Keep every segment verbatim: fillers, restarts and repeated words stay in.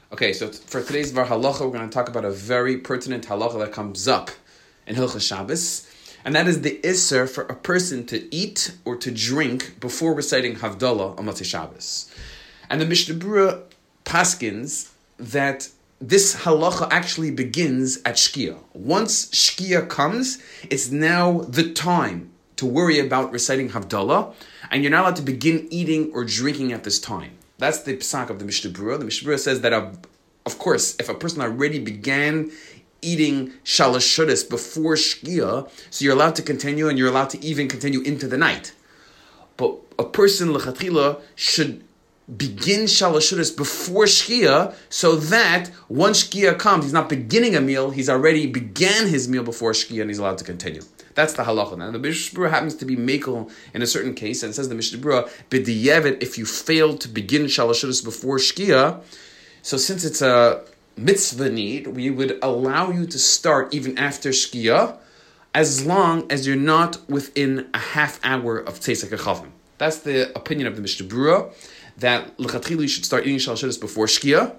Okay, so for today's Var Halacha, we're going to talk about a very pertinent halacha that comes up in Hilchos Shabbos, and that is the Isser for a person to eat or to drink before reciting Havdalah on Motzei Shabbos. And the Mishnah Berurah paskins that this halacha actually begins at Shkia. Once Shkia comes, it's now the time to worry about reciting Havdalah, and you're not allowed to begin eating or drinking at this time. That's the psak of the Mishnah Berurah. The Mishnah Berurah says that, of, of course, if a person already began eating shalosh shudas before Shkia, so you're allowed to continue, and you're allowed to even continue into the night. But a person, l'chatchila, should begin shalosh shudas before Shkia, so that once Shkia comes, he's not beginning a meal, he's already began his meal before Shkia, and he's allowed to continue. That's the halacha. Now, the Mishnah Berurah happens to be mekel in a certain case, and it says the Mishnah Berurah, b'diyevet, if you fail to begin shalosh shudas before Shkia, so since it's a mitzvah need, we would allow you to start even after Shkia, as long as you're not within a half hour of Tzeisak HaChavim. That's the opinion of the Mishnah Berurah, that l'chatchila you should start eating shalosh shudas before Shkia,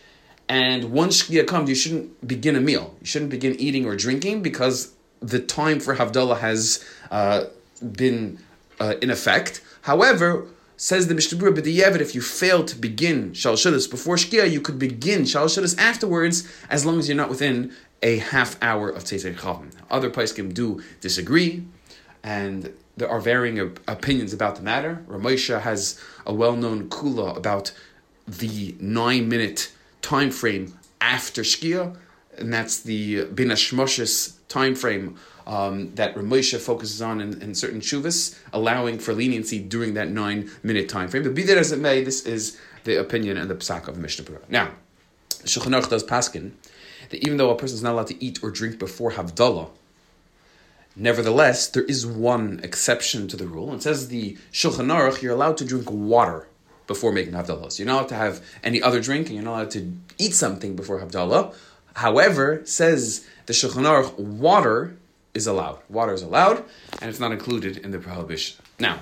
and once Shkia comes, you shouldn't begin a meal. You shouldn't begin eating or drinking, because the time for Havdalah has uh, been uh, in effect. However, says the Mishnah Berurah, b'diyevet, if you fail to begin shalosh shudas before Shkia, you could begin shalosh shudas afterwards, as long as you're not within a half hour of Tzeisak HaChavim. Other poskim do disagree, and there are varying op- opinions about the matter. Ramosha has a well-known kula about the nine-minute time frame after Shkia, and that's the Bin Hashmoshes time frame um, that Ramosha focuses on in, in certain shuvas, allowing for leniency during that nine-minute time frame. But be that as it may, this is the opinion and the psak of the Mishnah Berurah. Now, Shulchan Aruch does paskin that even though a person is not allowed to eat or drink before Havdalah, nevertheless, there is one exception to the rule. It says the Shulchan Aruch, you're allowed to drink water before making Havdalah. So you're not allowed to have any other drink, and you're not allowed to eat something before Havdalah. However, says the Shulchan Aruch, water is allowed. Water is allowed, and it's not included in the prohibition. Now,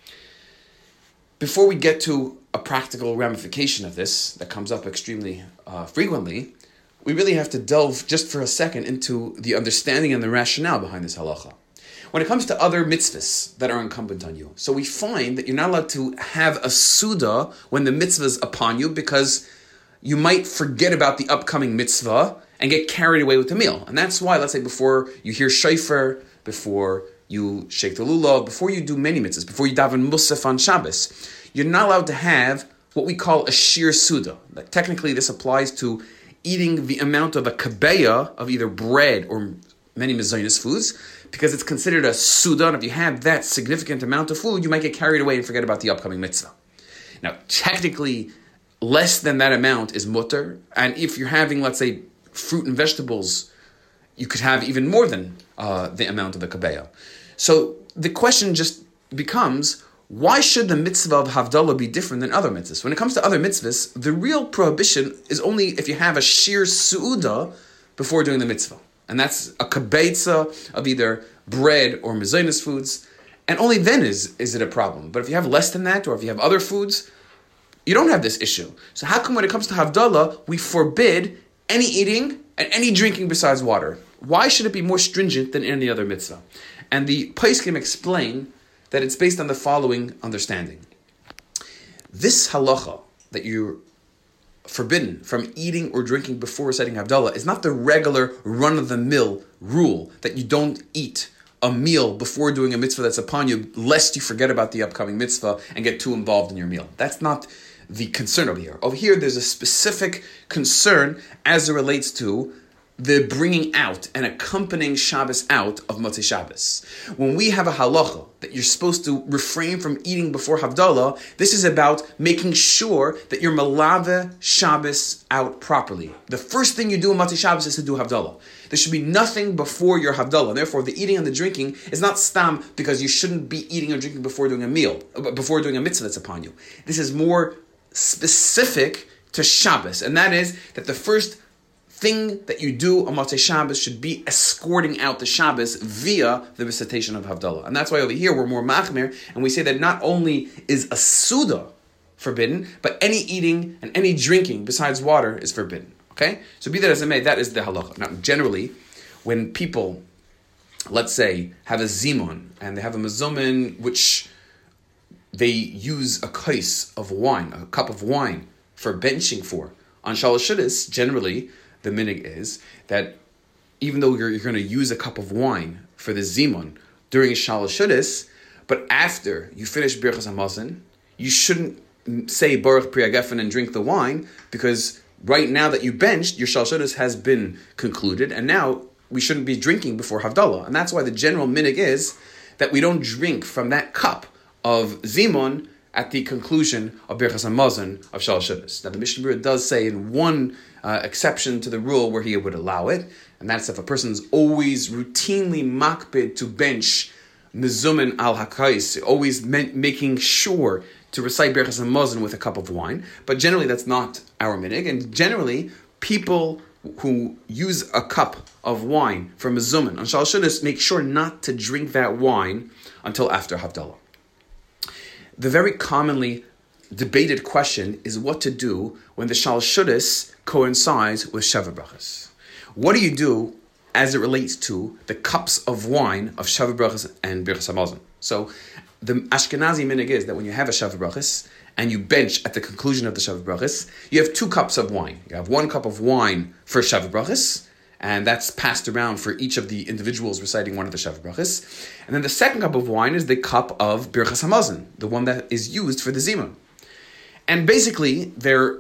before we get to a practical ramification of this that comes up extremely uh, frequently, we really have to delve just for a second into the understanding and the rationale behind this halacha. When it comes to other mitzvahs that are incumbent on you, so we find that you're not allowed to have a suda when the mitzvah is upon you, because you might forget about the upcoming mitzvah and get carried away with the meal. And that's why, let's say, before you hear shofar, before you shake the lulav, before you do many mitzvahs, before you daven musaf on Shabbos, you're not allowed to have what we call a shir suda. Like, technically, this applies to eating the amount of a kabeya of either bread or many mezainis foods, because it's considered a suda, and if you have that significant amount of food, you might get carried away and forget about the upcoming mitzvah. Now, technically, less than that amount is mutter, and if you're having, let's say, fruit and vegetables, you could have even more than uh, the amount of the kabeya. So the question just becomes, why should the mitzvah of Havdalah be different than other mitzvahs? When it comes to other mitzvahs, the real prohibition is only if you have a shir su'uda before doing the mitzvah. And that's a kabeitza of either bread or mezainis foods, and only then is, is it a problem. But if you have less than that, or if you have other foods, you don't have this issue. So how come when it comes to Havdalah, we forbid any eating and any drinking besides water? Why should it be more stringent than any other mitzvah? And the poskim explain that it's based on the following understanding. This halacha, that you're forbidden from eating or drinking before reciting Havdalah, is not the regular run-of-the-mill rule that you don't eat a meal before doing a mitzvah that's upon you, lest you forget about the upcoming mitzvah and get too involved in your meal. That's not the concern over here. Over here, there's a specific concern as it relates to the bringing out and accompanying Shabbos out of Motzei Shabbos. When we have a halacha that you're supposed to refrain from eating before Havdalah, this is about making sure that you're malave Shabbos out properly. The first thing you do in Motzei Shabbos is to do Havdalah. There should be nothing before your Havdalah. Therefore, the eating and the drinking is not stam because you shouldn't be eating or drinking before doing a meal, before doing a mitzvah that's upon you. This is more specific to Shabbos, and that is that the first thing that you do on Motzei Shabbos should be escorting out the Shabbos via the recitation of Havdalah. And that's why over here we're more machmir, and we say that not only is a suda forbidden, but any eating and any drinking besides water is forbidden. Okay? So be that as it may, that is the halacha. Now, generally, when people, let's say, have a zimun, and they have a mezumin which they use a kais of wine, a cup of wine, for benching for, on Shalosh Shudas, generally, the minig is that even though you're, you're going to use a cup of wine for the zimun during Shalosh Shudas, but after you finish Birchas Hamazon, you shouldn't say Baruch Pri HaGefen and drink the wine, because right now that you benched, your Shalosh Shudas has been concluded, and now we shouldn't be drinking before Havdalah. And that's why the general minig is that we don't drink from that cup of zimun at the conclusion of Birchas Hamazon of Shalosh Shudas. Now the Mishnah Berurah does say in one uh, exception to the rule where he would allow it, and that's if a person's always routinely makbid to bench mezumin al hakais, always me- making sure to recite Birchas Hamazon with a cup of wine. But generally that's not our minig, and generally people who use a cup of wine for mezumin on Shalosh Shudas make sure not to drink that wine until after Havdalah. The very commonly debated question is what to do when the Shalosh Shudas coincides with Sheva Brachas. What do you do as it relates to the cups of wine of Sheva Brachas and Birchas Hamazon? So the Ashkenazi minig is that when you have a Sheva Brachas and you bench at the conclusion of the Sheva Brachas, you have two cups of wine. You have one cup of wine for Sheva Brachas, and that's passed around for each of the individuals reciting one of the Sheva Brachas. And then the second cup of wine is the cup of Birchas Hamazon, the one that is used for the zimun. And basically, they're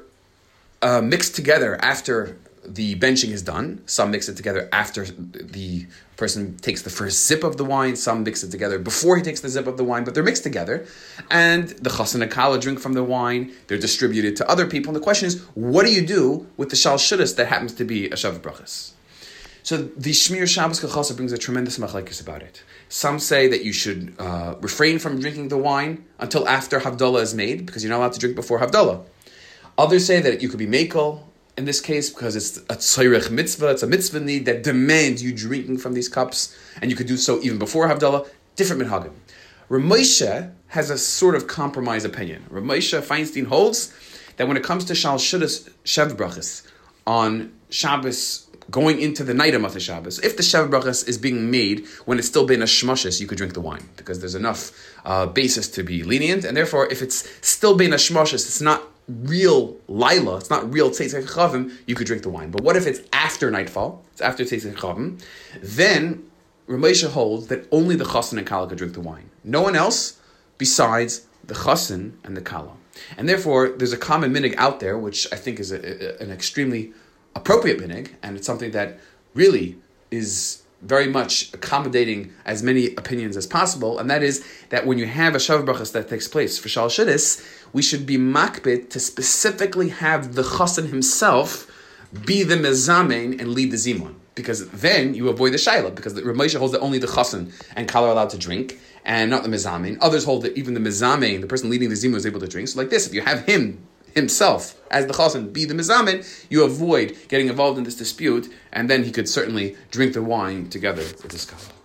uh, mixed together after the benching is done. Some mix it together after the person takes the first sip of the wine. Some mix it together before he takes the sip of the wine, but they're mixed together. And the chassan and kala drink from the wine. They're distributed to other people. And the question is, what do you do with the Shalosh Shudas that happens to be a Sheva Brachas? So the Shmir Shabbos Kachasa brings a tremendous machlekes about it. Some say that you should uh, refrain from drinking the wine until after Havdalah is made, because you're not allowed to drink before Havdalah. Others say that you could be mekel in this case, because it's a tzairech mitzvah, it's a mitzvah need that demands you drinking from these cups, and you could do so even before Havdalah. Different minhagim. Rav Moshe has a sort of compromise opinion. Rav Moshe Feinstein holds that when it comes to Shalosh Shudas Sheva Brachas on Shabbos, going into the night of Matzah Shabbos, if the Sheva Brachas is being made when it's still been a shmashis, you could drink the wine, because there's enough uh, basis to be lenient, and therefore, if it's still been a shmashis, it's not real Laila, it's not real Tzeitzei Chavim, you could drink the wine. But what if it's after nightfall, it's after Tzeitzei Chavim, then Rav Moshe holds that only the chassan and kala could drink the wine. No one else besides the chassan and the kala. And therefore, there's a common minig out there, which I think is a, a, an extremely appropriate minig, and it's something that really is very much accommodating as many opinions as possible, and that is that when you have a Sheva Brachas that takes place for Shalosh Shudas, we should be makbid to specifically have the chassan himself be the mezamein and lead the zimun, because then you avoid the shayla, because the Rav Moshe holds that only the chassan and kala are allowed to drink, and not the mezamein. Others hold that even the mezamein, the person leading the zimun, is able to drink. So like this, if you have him himself as the chassan be the mezamin, you avoid getting involved in this dispute, and then he could certainly drink the wine together with his kala.